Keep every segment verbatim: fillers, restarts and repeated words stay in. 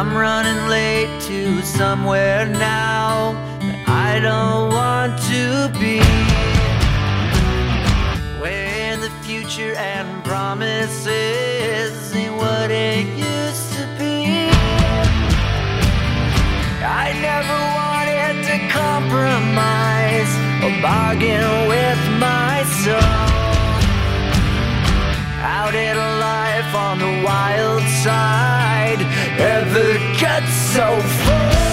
I'm running late to somewhere now that I don't want to be, where the future and promises ain't what it used to be. I never wanted to compromise or bargain with my soul. Out in a life on the wild side ever got so full.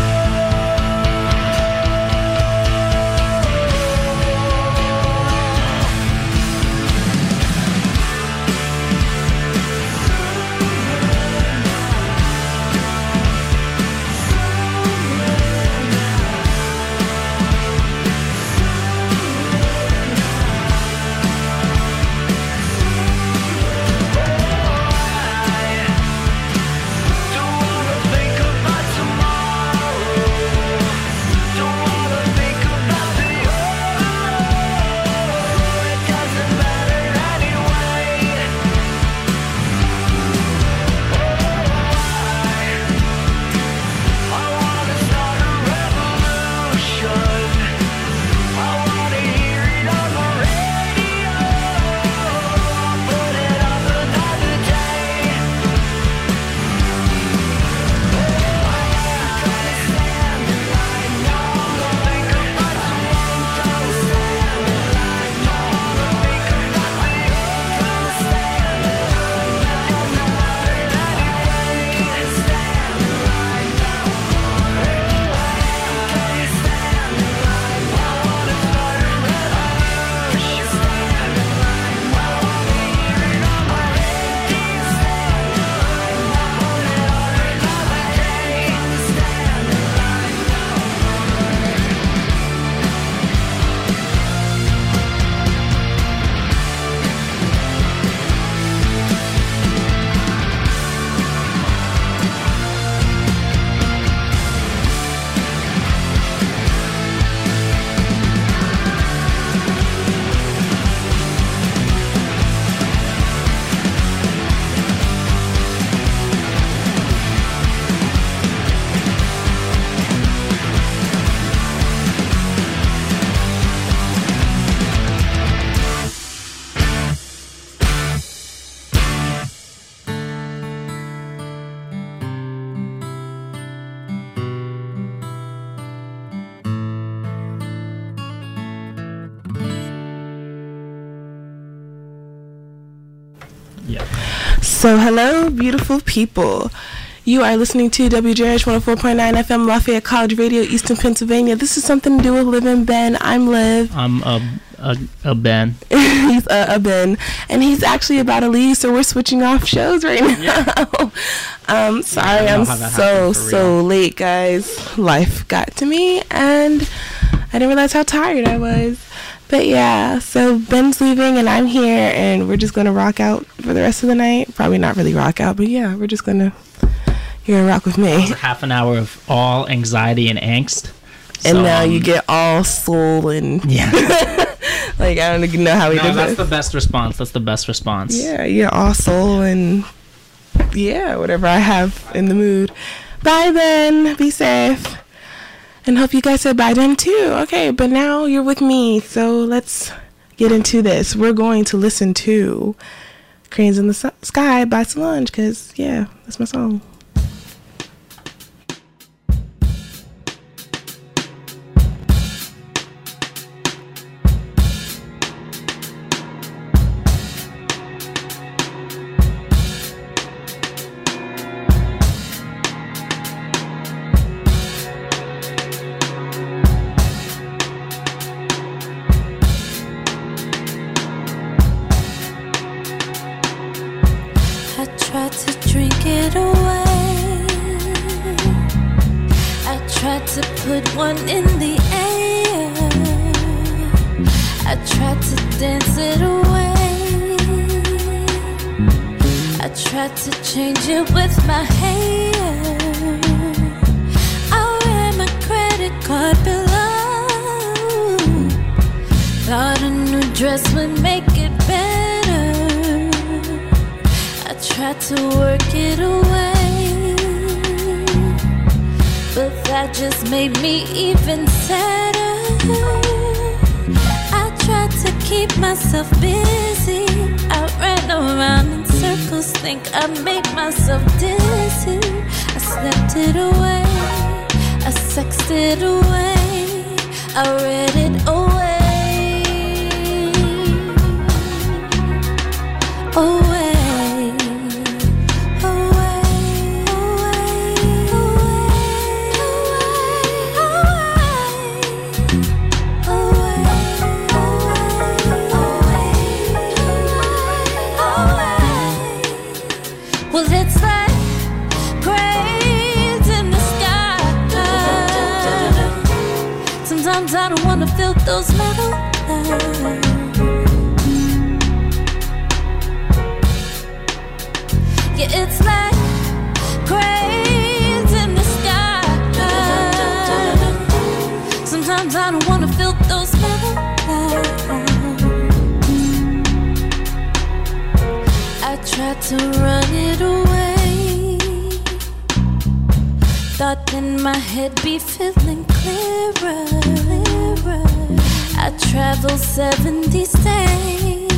So hello, beautiful people. You are listening to W J H one oh four point nine F M Lafayette College Radio, Easton, Pennsylvania. This is Something to Do with Liv and Ben. I'm Liv. I'm a, a, a Ben. He's a, a Ben. And he's actually about to leave, so we're switching off shows right now. Yeah. um, sorry, I'm so, so late, guys. Life got to me, and I didn't realize how tired I was. But yeah, so Ben's leaving and I'm here, and we're just going to rock out for the rest of the night. Probably not really rock out, but yeah, we're just going to, you're going to rock with me. It was half an hour of all anxiety and angst. And so, now um, you get all soul and, yeah. like, I don't even know how we no, do that's this. the best response. That's the best response. Yeah, you get all soul and, yeah, whatever I have in the mood. Bye, Ben. Be safe. And hope you guys said bye to him too. Okay, but now you're with me, so let's get into this. We're going to listen to Cranes in the Su- Sky by Solange, because, yeah, that's my song. To work it away. but that just made me even sadder. I tried to keep myself busy. I ran around in circles, think I made myself dizzy. I slept it away, I sexed it away, I read it away, away. Sometimes I don't wanna feel those metal lines. Yeah, it's like cranes in the sky. Sometimes I don't wanna feel those metal lines. I tried to run it away, thought in my head be feeling clearer. I traveled seventy states,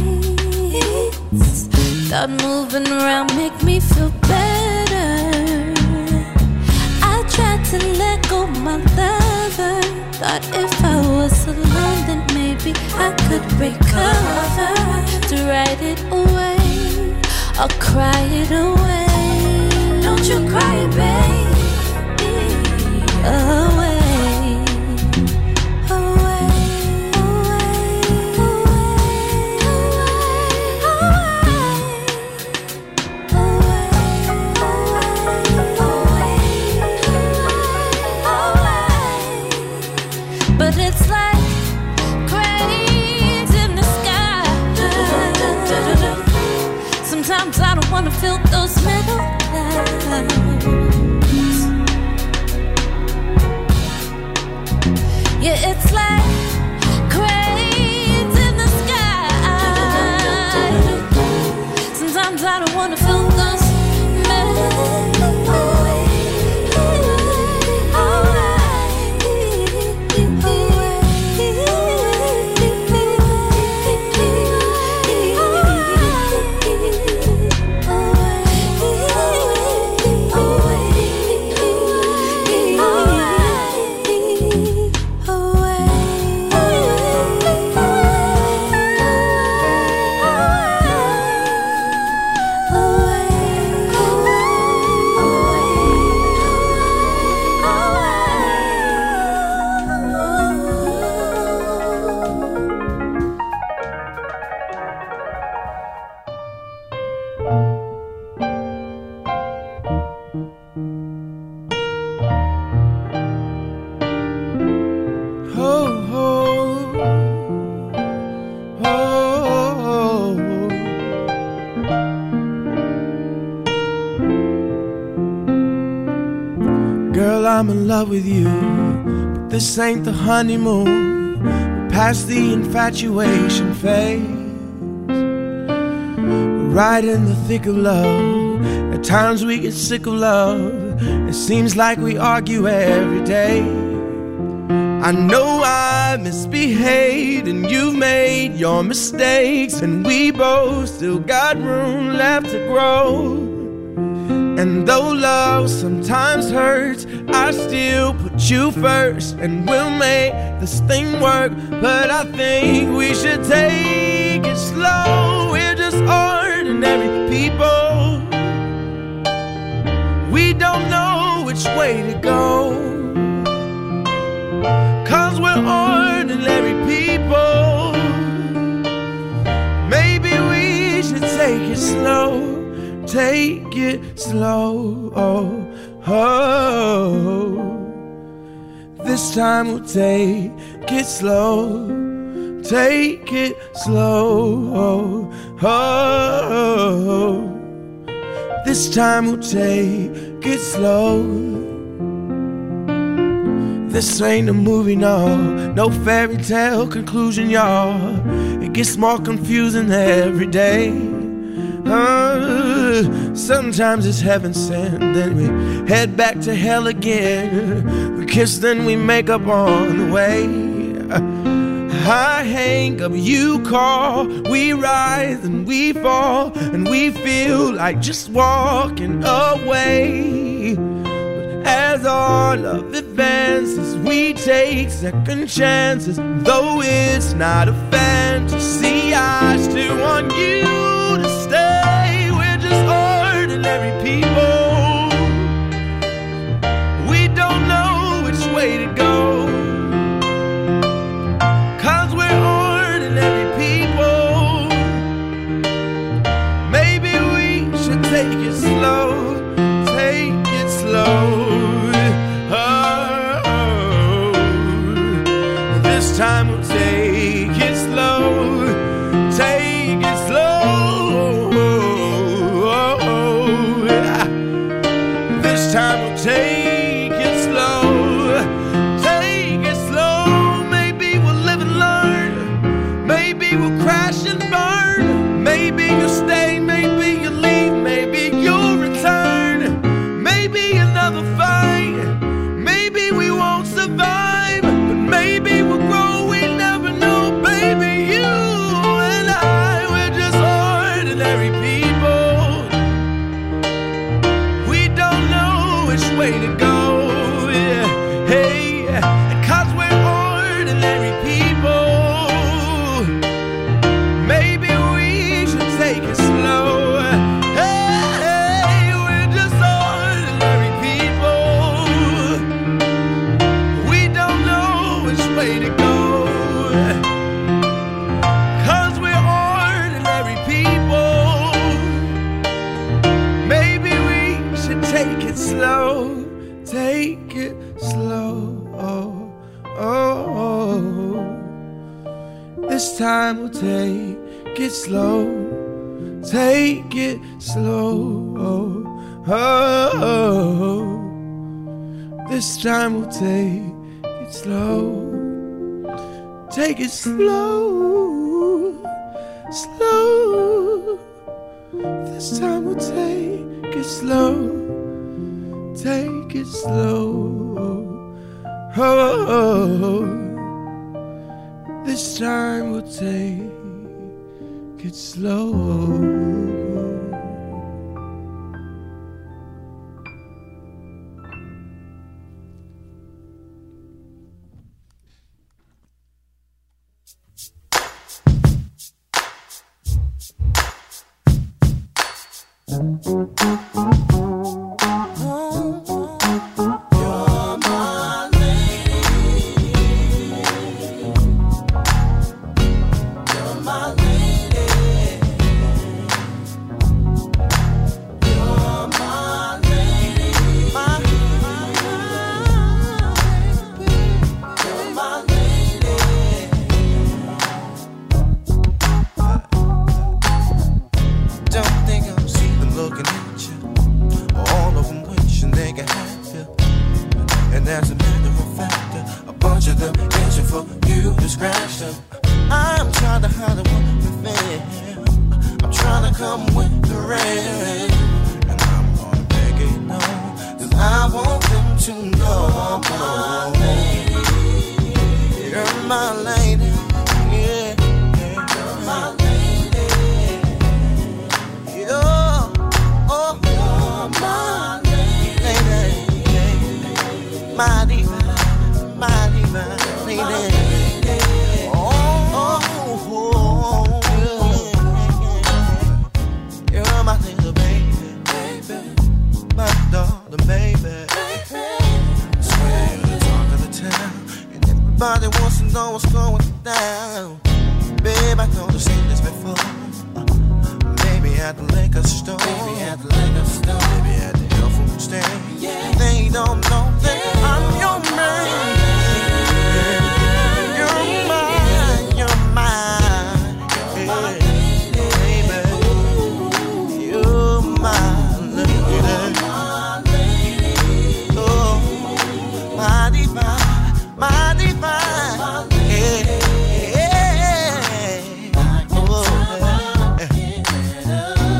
thought moving around make me feel better. I tried to let go my lover, thought if I was alone then maybe I could recover. To write it away or cry it away. Don't you cry, baby, away. Sometimes I don't wanna feel those metal lines. Yeah, it's like cranes in the sky. Sometimes I don't wanna feel those metal lines. I'm in love with you, but this ain't the honeymoon. We're past the infatuation phase. We're right in the thick of love. At times we get sick of love. It seems like we argue every day. I know I misbehaved and you've made your mistakes, and we both still got room left to grow. And though love sometimes hurts, I still put you first, and we'll make this thing work. But I think we should take it slow. We're just ordinary people. We don't know which way to go, 'cause we're ordinary people. Maybe we should take it slow. Take it slow, oh, oh. This time we'll take it slow. Take it slow, oh, oh. This time we'll take it slow. This ain't a movie, no, no fairy tale conclusion, y'all. It gets more confusing every day. Uh, sometimes it's heaven sent, then we head back to hell again. We kiss, then we make up on the way. I hang up, you call, we rise and we fall, and we feel like just walking away. But as our love advances, we take second chances. Though it's not a fantasy, I still want you to stay. We're just ordinary people. We don't know which way to go. Take it slow, take it slow. Oh, this time we'll take it slow, take it slow. Oh, this time we'll take it slow, take it slow. Maybe we'll live and learn, maybe we'll crash and burn. Maybe you'll stay, maybe you'll leave, maybe you'll return. Maybe another fight, maybe we won't survive, but maybe we'll grow, we never know. Baby, you and I, we're just ordinary people. We don't know which way to go, yeah. Hey, cause we're ordinary people. Maybe we should take it slow. Hey, we're just ordinary people. We don't know which way to go, cause we're ordinary people. Maybe we should take it slow, take it slow. Oh, oh, oh. This time we'll take it slow, take it slow. Oh, oh, oh. This time we'll take it slow, take it slow, slow. This time we'll take it slow, take it slow. Oh, oh, oh. This time we'll take it slow.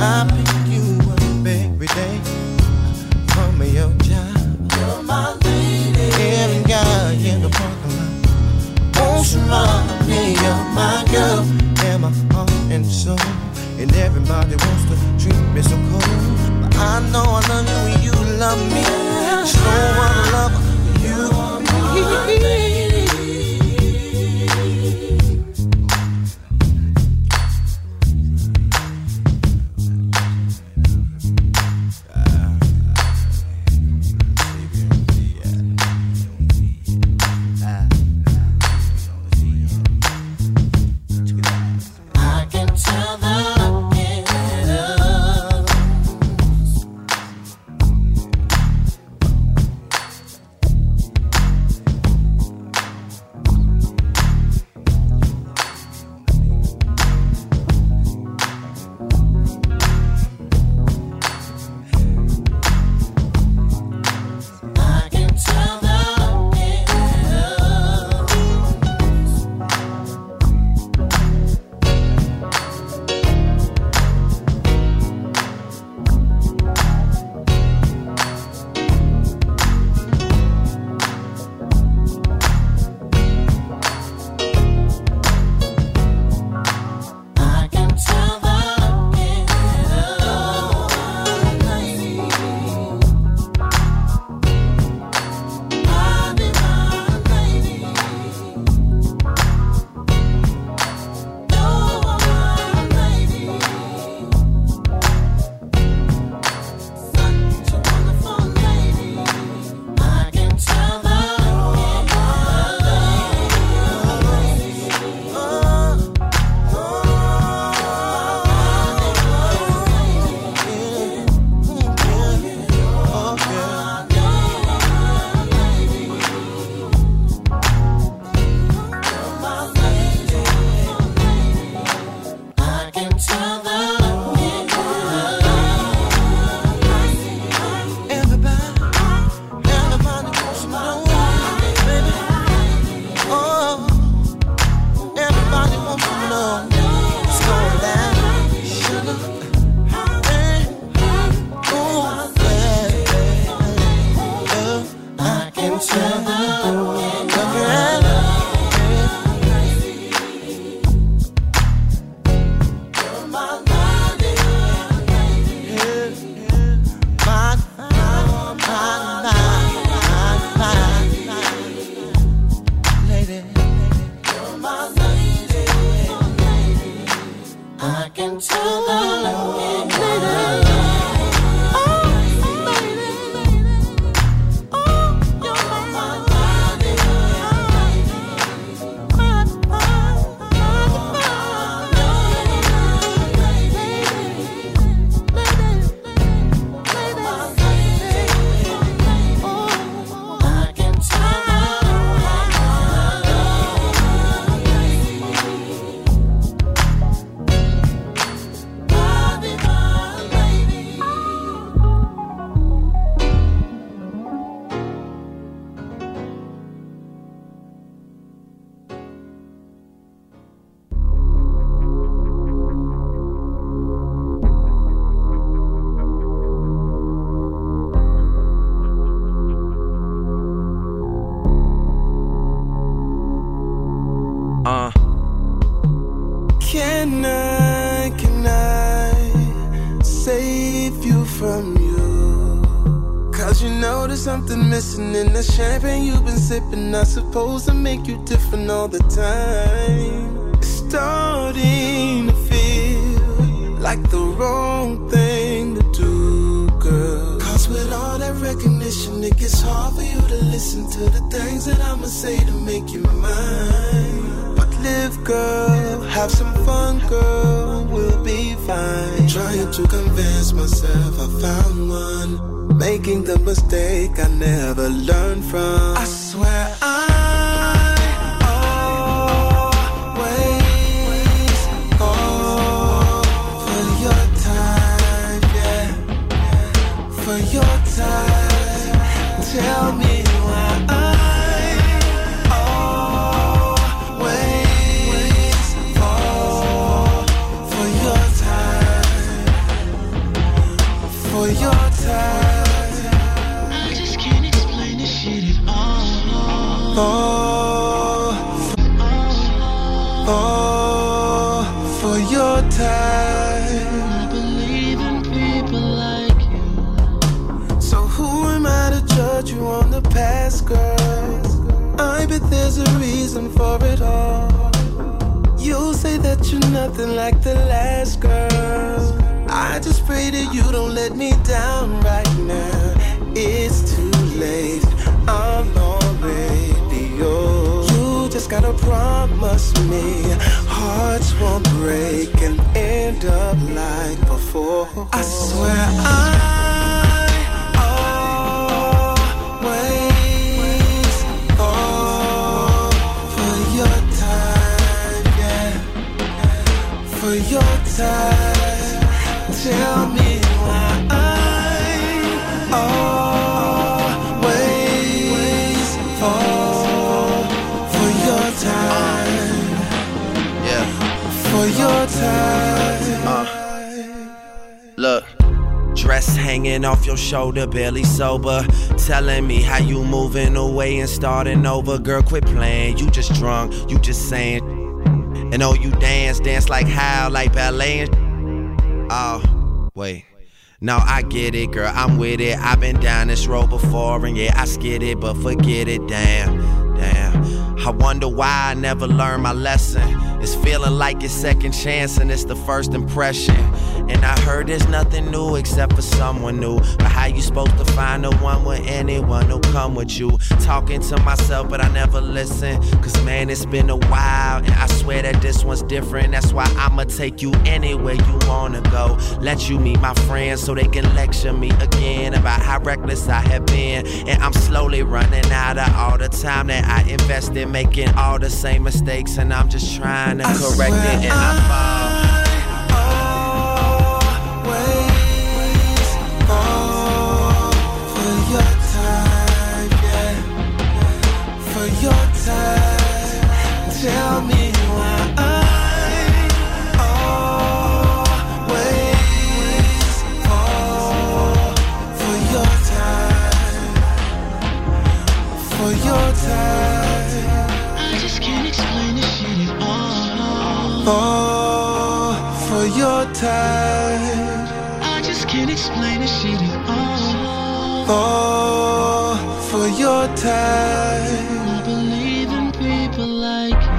I pick you up every day from your job. You're my lady. Every guy in the parking lot wants you run me. You're my girl, and my heart and soul. And everybody wants to treat me so cold. But I know I love you and you love me. Just no one love you are my lady. Something missing in the champagne you've been sipping. Not supposed to make you different all the time. It's starting to feel like the wrong thing to do, girl. Cause with all that recognition, it gets hard for you to listen to the things that I'ma say to make you mine. But live, girl, have some fun, girl, we'll be fine. Trying to convince myself I found one, making the mistake I never learned from. I swear I always fall for your time, yeah, for your time. Tell me why I always fall for your time. for your time. I just can't explain this shit at all. Oh, oh, for your time. I believe in people like you. So who am I to judge you on the past, girl? I bet there's a reason for it all. You'll say that you're nothing like the last girl. I just pray that you don't let me down right now. It's too late, I'm already yours. You just gotta promise me hearts won't break and end up like before. I swear I always fall for your time, yeah, for your time. Tell me why I always fall for your time. Yeah, for your time. Uh, look, dress hanging off your shoulder, barely sober. Telling me how you moving away and starting over. Girl, quit playing, you just drunk, you just saying. And oh, you dance, dance like how, like ballet and oh, wait. No, I get it, girl, I'm with it. I've been down this road before, and yeah, I skid it, but forget it, damn, damn. I wonder why I never learned my lesson. It's feeling like it's second chance, and it's the first impression. And I heard there's nothing new except for someone new. But how you supposed to find the one with anyone who come with you? Talking to myself, but I never listen. Cause man, it's been a while, and I swear that this one's different. That's why I'ma take you anywhere you wanna go. Let you meet my friends so they can lecture me again about how reckless I have been. And I'm slowly running out of all the time that I invested making all the same mistakes. And I'm just trying to I correct it, and I fall. Tell me why I always fall for your time, for your time. I just can't explain this shit at all. Fall for your time. I just can't explain this shit at all. Fall for your time. I believe in people like you.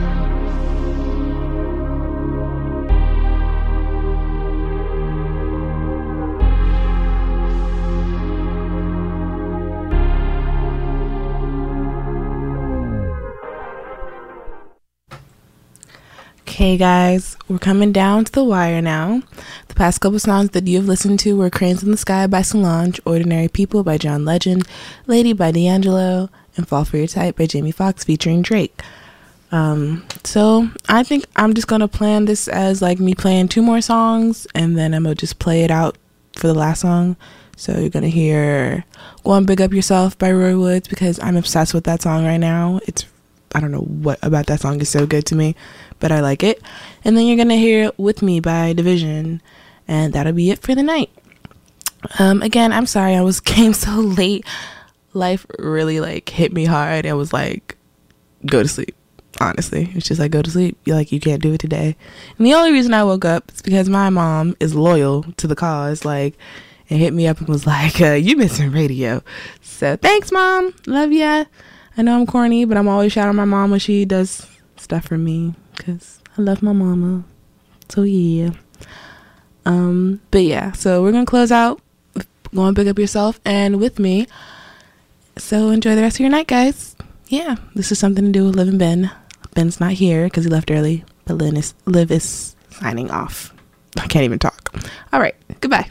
Okay, guys, we're coming down to the wire now. The past couple songs that you have listened to were Cranes in the Sky by Solange, Ordinary People by John Legend, Lady by D'Angelo, and Fall for Your Type by Jamie Foxx featuring Drake. Um, so I think I'm just going to plan this as like me playing two more songs, and then I'm going to just play it out for the last song. So you're going to hear Go and Big Up Yourself by Roy Woods, because I'm obsessed with that song right now. It's I don't know what about that song is so good to me, but I like it. And then you're going to hear With Me by Division, and that'll be it for the night. Um, again, I'm sorry I was came so late. Life really like hit me hard. I was like, go to sleep. Honestly, it's just like, go to sleep. You're like, you can't do it today. And the only reason I woke up is because my mom is loyal to the cause, like, and hit me up and was like, uh, you missing radio. So thanks, Mom. Love ya. I know I'm corny, but I'm always shouting my mom when she does stuff for me, because I love my mama. So yeah. Um, but yeah, so we're going to close out with Go and Pick Up Yourself and With Me. So enjoy the rest of your night, guys. Yeah, this is something to do with Liv and Ben. Ben's not here because he left early, but Liv is, Liv is signing off. I can't even talk. All right, goodbye.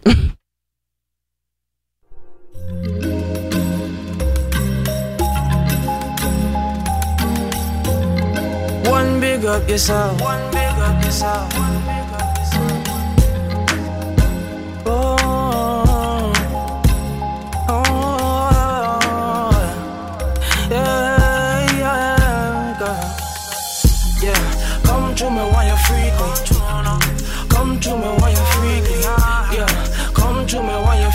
One big up yourself. One big up yourself. One big up yourself. Oh, oh, yeah, yeah, girl. Yeah, come to me while you're freaky. Come to me while you're freaky. Yeah, come to me while you're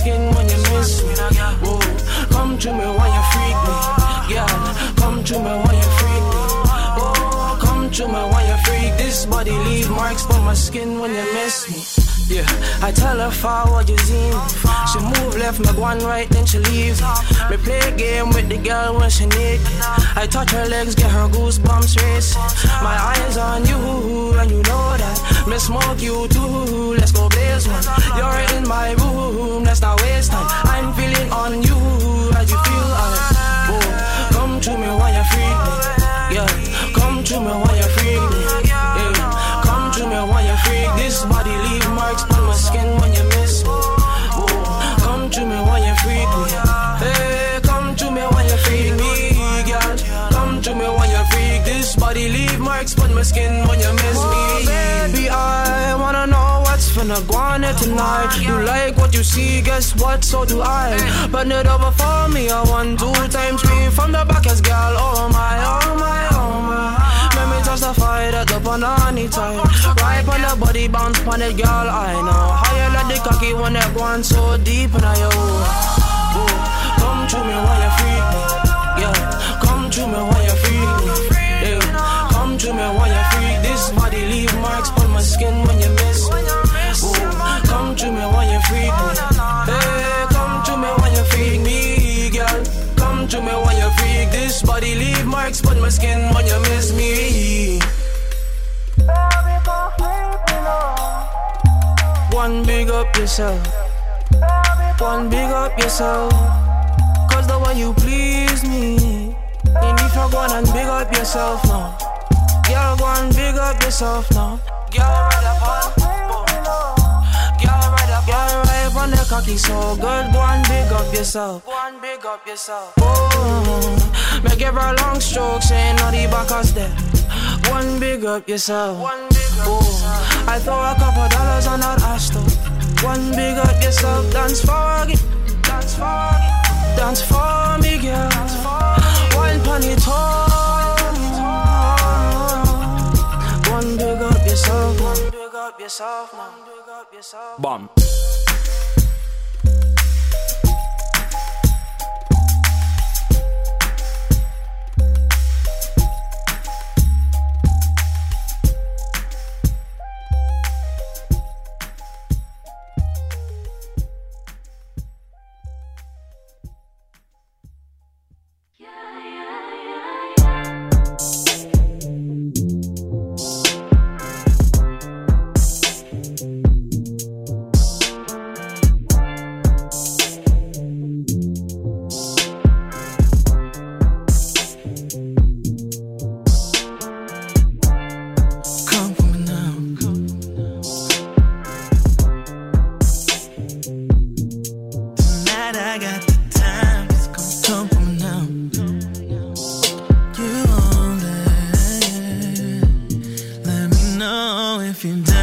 skin when you miss me. Whoa, come to me when you freak me. Yeah, come to me when you freak me. Whoa, come to me when you freak. This body leave marks on my skin when you miss me. Yeah, I tell her forward you see me. She move left, me go on right, then she leave me. Me play a game with the girl when she naked. I touch her legs, get her goosebumps racing. My eyes on you, and you know that. Me smoke you too, let's go blaze one. You're in my room, let's not waste time. I'm feeling on you, as you feel on it. Oh, come to me when you freak me. Yeah, come to me when you freak me. Yeah, come to me when you freak. This body leave marks on my skin when you miss me. Oh, come to me when you freak me. Hey, come to me when you freak me, girl. Come to me when you freak. This body leave marks on my skin when you miss me. Oh, baby, I wanna know what's finna go on here tonight. You like what you see, guess what? So do I. Bend it over for me, I want two times three from the back as girl. Oh my, oh my, oh my. Let me justify that up on any time. Right on the body, bounce on it, girl. I know how you let the cocky when it going so deep in you. Oh, come to me when you freak me. Yeah, come to me when you freak me. Yeah, come to me when you freak. This body leave marks on my skin when you miss me. Oh, come to me when you freak me. Hey, come to me when you freak me, girl. Come to me when you freak. This body leave marks on my skin when you miss me. One big up yourself. One big up yourself. Cause the way you please me. And if you're going and big up yourself now. Girl, go and big up yourself now. Girl, right up on. Girl, right up. Girl, right up on the cocky so good. Go and big up yourself. Go and big up yourself. Oh, make give her long strokes, saying not the back us there. One big up yourself. One big up oh, yourself. I throw a couple dollars on that ass though. One big up yourself. Dance for me, dance for me, dance for me, girl. One pony toe. One big up yourself. One big up yourself. One big up yourself. Bomb. If you